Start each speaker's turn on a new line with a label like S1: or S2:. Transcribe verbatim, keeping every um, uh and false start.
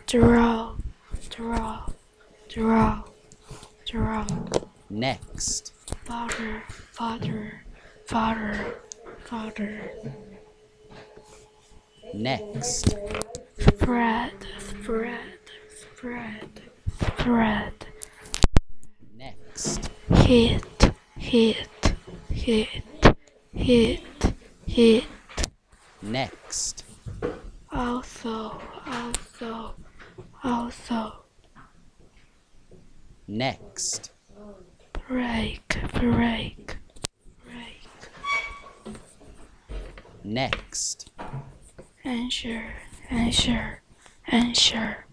S1: draw, draw, draw, draw.
S2: Next.
S1: Father, father, father, father.
S2: Next.
S1: Spread, spread, spread, spread.
S2: Next.
S1: Hit, hit, hit, hit, hit.
S2: Next.
S1: Also, also, also.
S2: Next.
S1: Break, break, break.
S2: Next.
S1: Answer, answer, answer.